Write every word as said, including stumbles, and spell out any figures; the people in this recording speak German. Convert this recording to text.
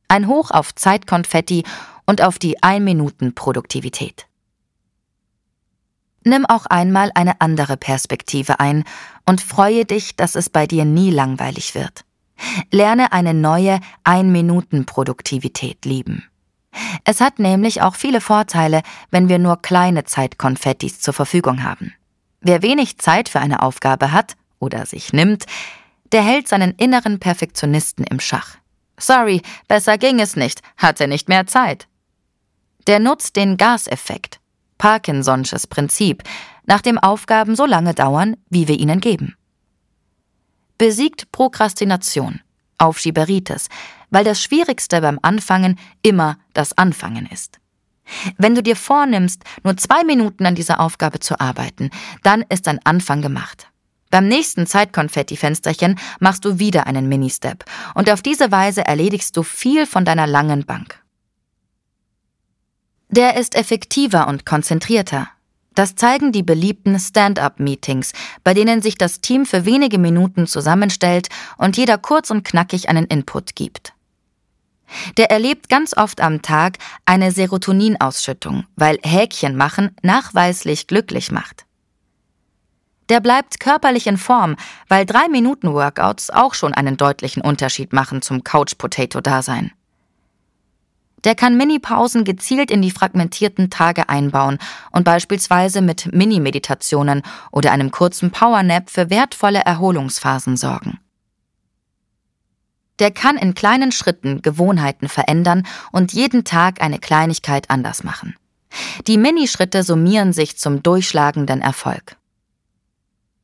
Ein Hoch auf Zeitkonfetti und auf die ein-Minuten-Produktivität. Nimm auch einmal eine andere Perspektive ein und freue dich, dass es bei dir nie langweilig wird. Lerne eine neue ein-Minuten-Produktivität lieben. Es hat nämlich auch viele Vorteile, wenn wir nur kleine Zeitkonfettis zur Verfügung haben. Wer wenig Zeit für eine Aufgabe hat oder sich nimmt, der hält seinen inneren Perfektionisten im Schach. Sorry, besser ging es nicht, hatte nicht mehr Zeit. Der nutzt den Gaseffekt, Parkinson'sches Prinzip, nach dem Aufgaben so lange dauern, wie wir ihnen geben. Besiegt Prokrastination, Aufschieberitis, weil das Schwierigste beim Anfangen immer das Anfangen ist. Wenn du dir vornimmst, nur zwei Minuten an dieser Aufgabe zu arbeiten, dann ist dein Anfang gemacht. Beim nächsten Zeitkonfetti-Fensterchen machst du wieder einen Mini-Step und auf diese Weise erledigst du viel von deiner langen Bank. Der ist effektiver und konzentrierter. Das zeigen die beliebten Stand-up-Meetings, bei denen sich das Team für wenige Minuten zusammenstellt und jeder kurz und knackig einen Input gibt. Der erlebt ganz oft am Tag eine Serotoninausschüttung, weil Häkchen machen nachweislich glücklich macht. Der bleibt körperlich in Form, weil drei Minuten Workouts auch schon einen deutlichen Unterschied machen zum Couch-Potato-Dasein. Der kann Mini-Pausen gezielt in die fragmentierten Tage einbauen und beispielsweise mit Mini-Meditationen oder einem kurzen Powernap für wertvolle Erholungsphasen sorgen. Der kann in kleinen Schritten Gewohnheiten verändern und jeden Tag eine Kleinigkeit anders machen. Die Minischritte summieren sich zum durchschlagenden Erfolg.